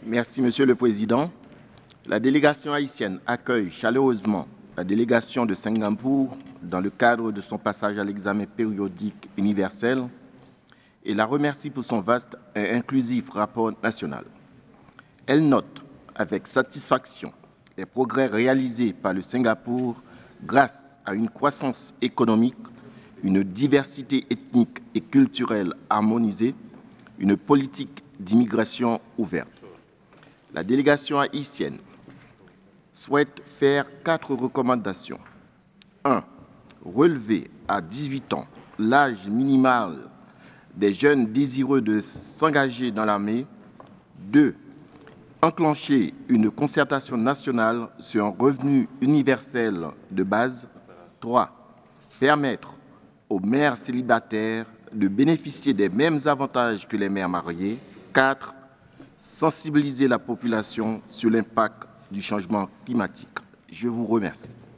Merci, Monsieur le Président. La délégation haïtienne accueille chaleureusement la délégation de Singapour dans le cadre de son passage à l'examen périodique universel et la remercie pour son vaste et inclusif rapport national. Elle note avec satisfaction les progrès réalisés par le Singapour grâce à une croissance économique, une diversité ethnique et culturelle harmonisée, une politique d'immigration ouverte. La délégation haïtienne souhaite faire 4 recommandations. 1. Relever à 18 ans l'âge minimal des jeunes désireux de s'engager dans l'armée. 2. Enclencher une concertation nationale sur un revenu universel de base. 3. Permettre aux mères célibataires de bénéficier des mêmes avantages que les mères mariées. 4. Sensibiliser la population sur l'impact du changement climatique. Je vous remercie.